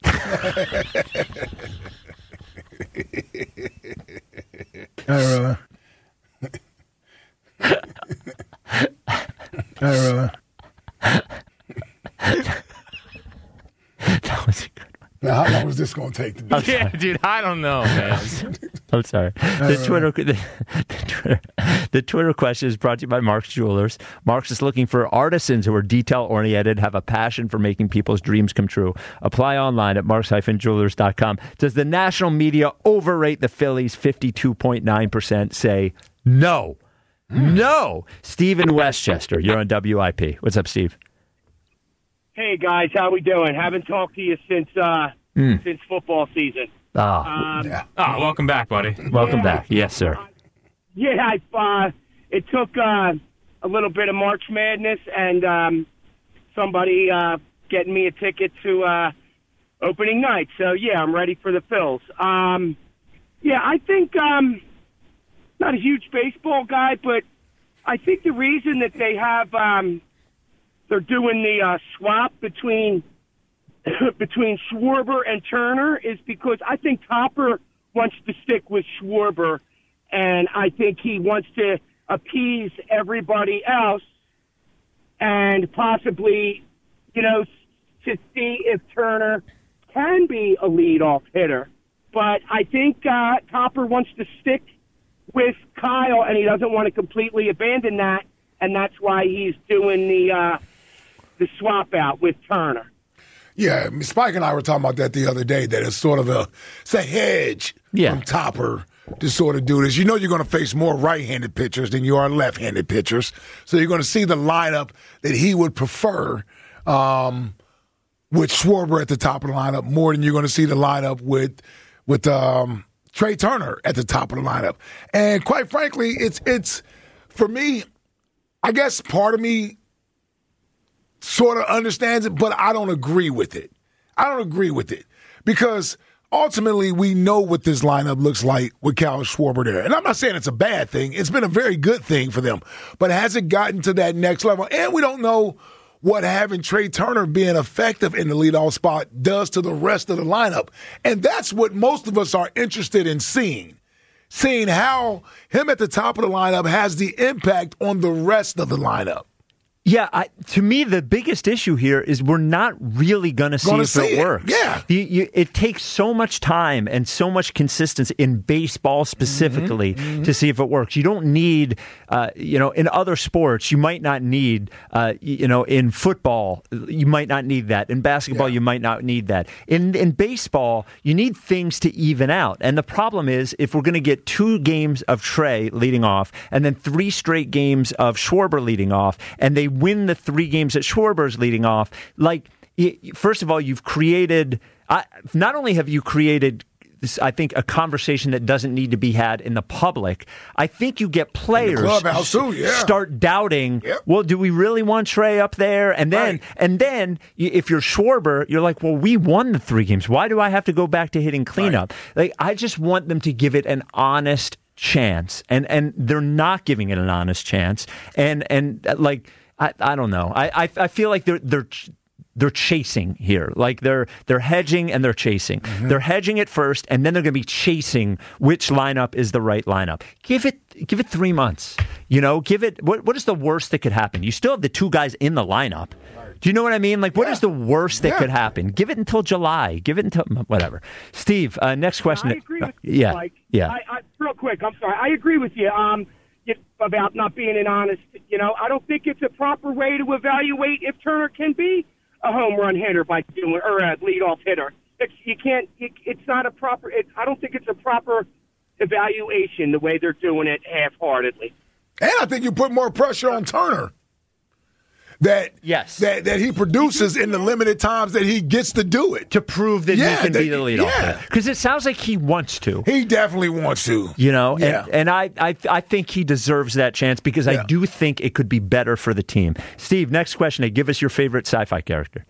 brother. All right, brother. That was a good one. Now, how long is this going to take to do? Yeah, dude, I don't know, man. I'm sorry. The Twitter, the, the Twitter, The Twitter question is brought to you by Mark's Jewelers. Mark's is looking for artisans who are detail-oriented, have a passion for making people's dreams come true. Apply online at marks dash jewelers dot com. Does the national media overrate the Phillies? fifty-two point nine percent say no. Mm. No. Steve in Westchester, you're on W I P. What's up, Steve? Hey, guys, how we doing? Haven't talked to you since uh, mm. since football season. Oh, um, yeah. oh, welcome back, buddy. Welcome yeah, back. Yes, sir. Yeah, I, uh, it took uh, a little bit of March Madness and um, somebody uh, getting me a ticket to uh, opening night. So, yeah, I'm ready for the Phils. Um, yeah, I think um, not a huge baseball guy, but I think the reason that they have um, they're doing the uh, swap between between Schwarber and Turner is because I think Topper wants to stick with Schwarber, and I think he wants to appease everybody else and possibly, you know, to see if Turner can be a leadoff hitter. But I think uh, Topper wants to stick with Kyle, and he doesn't want to completely abandon that, and that's why he's doing the uh, the swap out with Turner. Yeah, Spike and I were talking about that the other day, that it's sort of a, it's a hedge yeah. from Topper to sort of do this. You know you're going to face more right-handed pitchers than you are left-handed pitchers, so you're going to see the lineup that he would prefer um, with Schwarber at the top of the lineup more than you're going to see the lineup with with um, Trey Turner at the top of the lineup. And quite frankly, it's it's for me, I guess part of me sort of understands it, but I don't agree with it. I don't agree with it because ultimately we know what this lineup looks like with Kyle Schwarber there. And I'm not saying it's a bad thing. It's been a very good thing for them, but has it gotten to that next level? And we don't know what having Trey Turner being effective in the leadoff spot does to the rest of the lineup. And that's what most of us are interested in seeing. Seeing how him at the top of the lineup has the impact on the rest of the lineup. Yeah, I, to me, the biggest issue here is we're not really going to see Gonna if see it, it. works. Yeah. You, you, it takes so much time and so much consistency in baseball specifically Mm-hmm. Mm-hmm. to see if it works. You don't need, uh, you know, in other sports, you might not need, uh, you know, in football, you might not need that. In basketball, yeah. you might not need that. In, in baseball, you need things to even out. And the problem is if we're going to get two games of Trey leading off and then three straight games of Schwarber leading off, and they win the three games that Schwarber's leading off, like, first of all, you've created, uh, not only have you created this, I think, a conversation that doesn't need to be had in the public, I think you get players clubhouse too, yeah. start doubting, yep. well, do we really want Trey up there? And then, right. and then if you're Schwarber, you're like, well, we won the three games. Why do I have to go back to hitting cleanup? Right. Like, I just want them to give it an honest chance. And, and they're not giving it an honest chance. And, and like, I, I don't know. I, I I feel like they're they're they're chasing here. Like they're they're hedging and they're chasing. Mm-hmm. They're hedging it first, and then they're going to be chasing which lineup is the right lineup. Give it give it three months. You know, give it. What what is the worst that could happen? You still have the two guys in the lineup. Do you know what I mean? Like, what yeah. is the worst that yeah. could happen? Give it until July. Give it until whatever. Steve, uh, next question. I agree with you, yeah, Mike. yeah. I, I, real quick, I'm sorry. I agree with you. Um. About not being an honest, you know, I don't think it's a proper way to evaluate if Turner can be a home run hitter by doing or a leadoff hitter. It's you can't. It, it's not a proper. It, I don't think it's a proper evaluation the way they're doing it half-heartedly. And I think you put more pressure on Turner. That yes, that that he produces in the limited times that he gets to do it to prove that yeah, he can that, be the leadoff. Yeah, because it sounds like he wants to. He definitely wants to. You know, yeah. and, and I, I I think he deserves that chance because yeah. I do think it could be better for the team. Steve, next question. Hey, give us your favorite sci-fi character.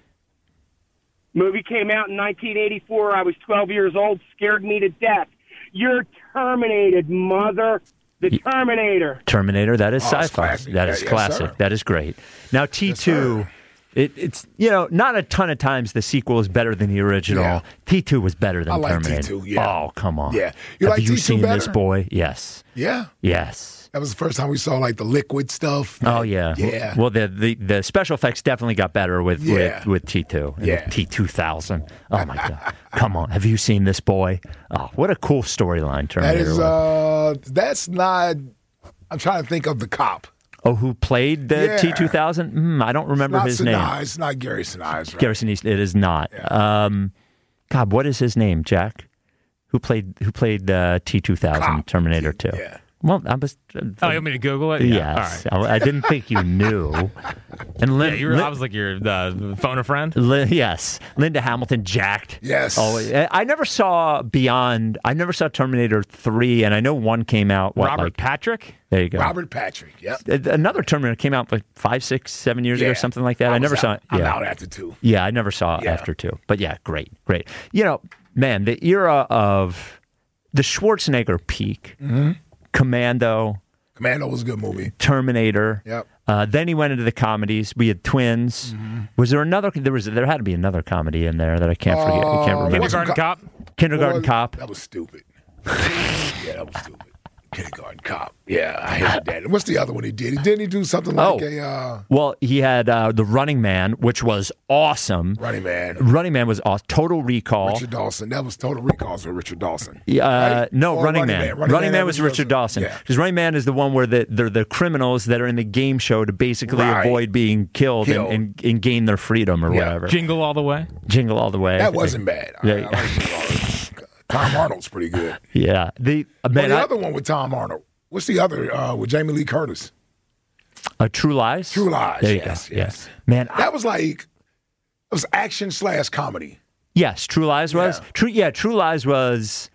Movie came out in nineteen eighty-four. I was twelve years old. Scared me to death. You're terminated, mother. The Terminator. Terminator, that is oh, sci-fi. That is yeah, classic. Yes, that is great. Now, T two, yes, it, it's, you know, not a ton of times the sequel is better than the original. Yeah. T two was better than I like Terminator. T two, yeah. Oh, come on. Yeah. You Have like you T two seen better? this boy? Yes. Yeah. Yes. That was the first time we saw like the liquid stuff. Oh yeah, yeah. Well, the the, the special effects definitely got better with yeah. with, with T two. Yeah. T two thousand. Oh my god! Come on, have you seen this boy? Oh, what a cool storyline Terminator. That is. Uh, that's not I'm trying to think of the cop. Oh, who played the Yeah. T two thousand? Mm, I don't remember It's his not name. Sinise. It's not Gary Sinise, right? Gary Sinise. It is not. Um, God, what is his name, Jack? Who played Who played uh, T two thousand Terminator two? Yeah. Well, I was. Uh, Oh, you want me to Google it? Yes. Yeah. All right. I, I didn't think you knew. And Lin, yeah, you were, Lin- I was like your uh, phone a friend. Lin- yes, Linda Hamilton, jacked. Yes. Always. I never saw Beyond. I never saw Terminator three, and I know one came out. What, Robert like, Patrick. There you go. Robert Patrick. Yep. Uh, Another Terminator came out like five, six, seven years Yeah. ago, something like that. I I, never was saw out- it. I'm Yeah. out after two. Yeah, I never saw Yeah. after two. But yeah, great, great. You know, man, the era of the Schwarzenegger peak, Mm-hmm. Commando, Commando was a good movie. Terminator. Yep. Uh, then he went into the comedies. We had Twins. Mm-hmm. Was there another? There was. There had to be another comedy in there that I can't forget. I can't Uh, remember. Kindergarten Cop. Kindergarten Boy, Cop. That was stupid. yeah, that was stupid. Kindergarten Cop. Yeah, I hated that. And what's the other one he did? He didn't he do something like Oh. a uh, Well, he had uh, the Running Man, which was awesome. Running Man? Running Man was awesome. Total Recall. Richard Dawson. That was Total Recalls with Richard Dawson. Uh, Right? No, Or Running, Running Man. Man. Running, Running Man, Man was was Richard Dawson. Dawson. Yeah. Because Running Man is the one where the, they're the criminals that are in the game show to basically Right. avoid being killed, Killed. And, and, and gain their freedom or Yeah. whatever. Jingle All the Way. Jingle All the Way. That wasn't bad. I- Yeah. I like Jingle All the Way. Tom Arnold's pretty good. Yeah. The, uh, Well, man, the I- other one with Tom Arnold. What's the other uh, with Jamie Lee Curtis? uh, True Lies? True Lies. There you yes, go. yes. Yeah. Man, I- That was like it was action slash comedy. yes, True Lies was. Yeah. True. Yeah, True Lies was.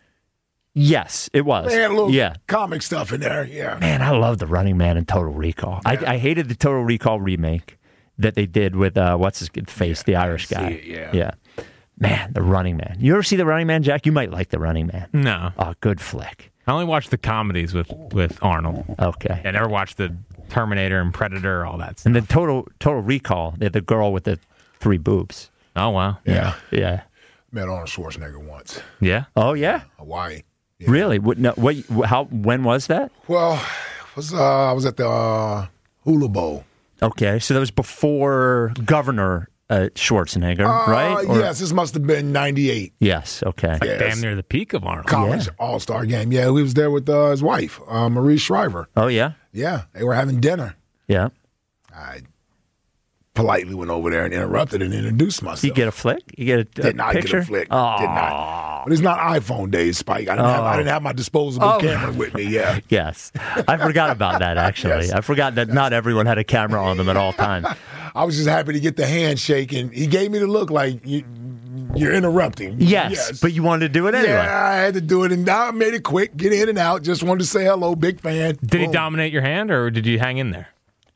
Yes, it was. They had a little yeah. comic stuff in there. Yeah. Man, I love the Running Man and Total Recall. I, I hated the Total Recall remake that they did with uh, what's his good face, the Irish see guy. it, yeah. yeah. Man, the Running Man. You ever see the Running Man, Jack? You might like the Running Man. No. Oh, good flick. I only watched the comedies with, with Arnold. Okay. I never watched the Terminator and Predator, all that stuff. And then Total Total Recall, the, the girl with the three boobs. Oh, wow. Yeah. Yeah. Met Arnold Schwarzenegger once. Yeah? Oh, yeah. Hawaii. Really? What? No, what? How? When was that? Well, it was uh, I was at the uh, Hula Bowl. Okay, so that was before Governor uh, Schwarzenegger, Uh, right? Or- yes, this must have been ninety-eight. Yes. Okay. Like Yes. damn near the peak of Arnold. College All Star game. Yeah, he was there with uh, his wife, uh, Marie Shriver. Oh yeah. Yeah, they were having dinner. Yeah. I politely went over there and interrupted and introduced myself. You get a flick? You get a, a Did not picture? get a flick. Oh. Did not. But it's not iPhone days, Spike. I didn't, have, I Oh. didn't have my disposable Oh. camera with me. Yeah. Yes. I forgot about that, actually. Yes. I forgot that not everyone had a camera on them at all times. I was just happy to get the handshake, and he gave me the look like you, you're interrupting. Yes, but you wanted to do it anyway. Yeah, I had to do it, and I made it quick. Get in and out. Just wanted to say hello, big fan. Did he Boom. dominate your hand, or did you hang in there?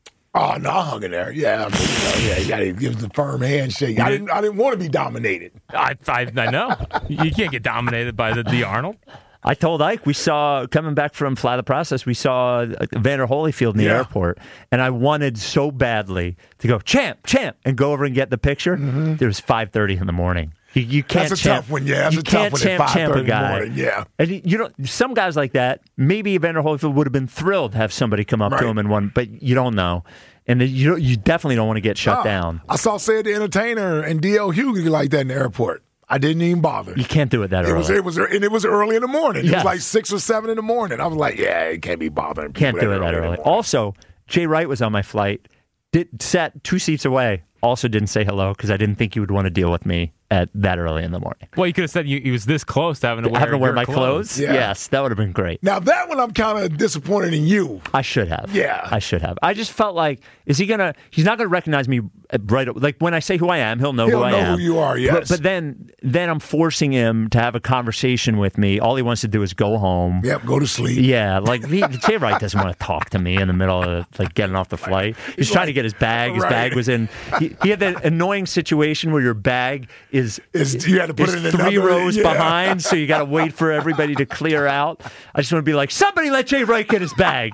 Oh no, I hung in there. Yeah, I mean, you know, yeah. You got to give the firm handshake. I didn't. I didn't want to be dominated. I, I, I know. You can't get dominated by the, the Arnold. I told Ike we saw, coming back from Fly the Process, we saw uh, Vander Holyfield in the Yeah. airport, and I wanted so badly to go, champ, champ, and go over and get the picture. It was five thirty in the morning. You, you can't That's a champ, tough one, yeah. That's you a tough can't one at champ, champ a five thirty in the guy. morning, yeah. And you you know, some guys like that, maybe Vander Holyfield would have been thrilled to have somebody come up to Right. him and one, but you don't know. And then you don't- you definitely don't want to get shut Ah, down. I saw Sid the Entertainer and D L Hughley like that in the airport. I didn't even bother. You can't do it that It early. was it was and it was early in the morning. It Yes. was like six or seven in the morning. I was like, yeah, it can't be bothering. people Can't do it that in the early. morning. Also, Jay Wright was on my flight. Did sat two seats away. Also didn't say hello because I didn't think you would want to deal with me at that early in the morning. Well, you could have said you, he was this close to having to wear, Having to wear your my clothes? Yeah. Yes, that would have been great. Now that one, I'm kind of disappointed in you. I should have. Yeah. I should have. I just felt like, is he gonna? He's not gonna recognize me right. Like when I say who I am, he'll know He'll who I know am. who you are, yes. But, but then, then I'm forcing him to have a conversation with me. All he wants to do is go home. Yep, go to sleep. Yeah, like he, Jay Wright doesn't want to talk to me in the middle of like getting off the flight. He's trying to get his bag. His Right. bag was in. He, he had that annoying situation where your bag is Is- you had to put is it in three another- rows yeah. behind, so you got to wait for everybody to clear out. I just want to be like, somebody let Jay Wright get his bag.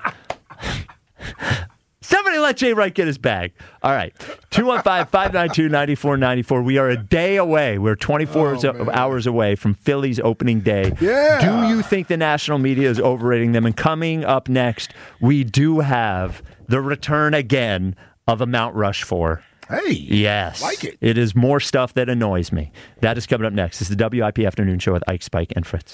Somebody let Jay Wright get his bag. All right. two one five, five nine two, nine four nine four. We are a day away. We're twenty-four Oh, hours away from Philly's opening day. Yeah. Do you think the national media is overrating them? And coming up next, we do have the return again of a Mount Rushmore. Hey. Yes. Like it. It is more stuff that annoys me. That is coming up next. It's the W I P Afternoon Show with Ike, Spike, and Fritz.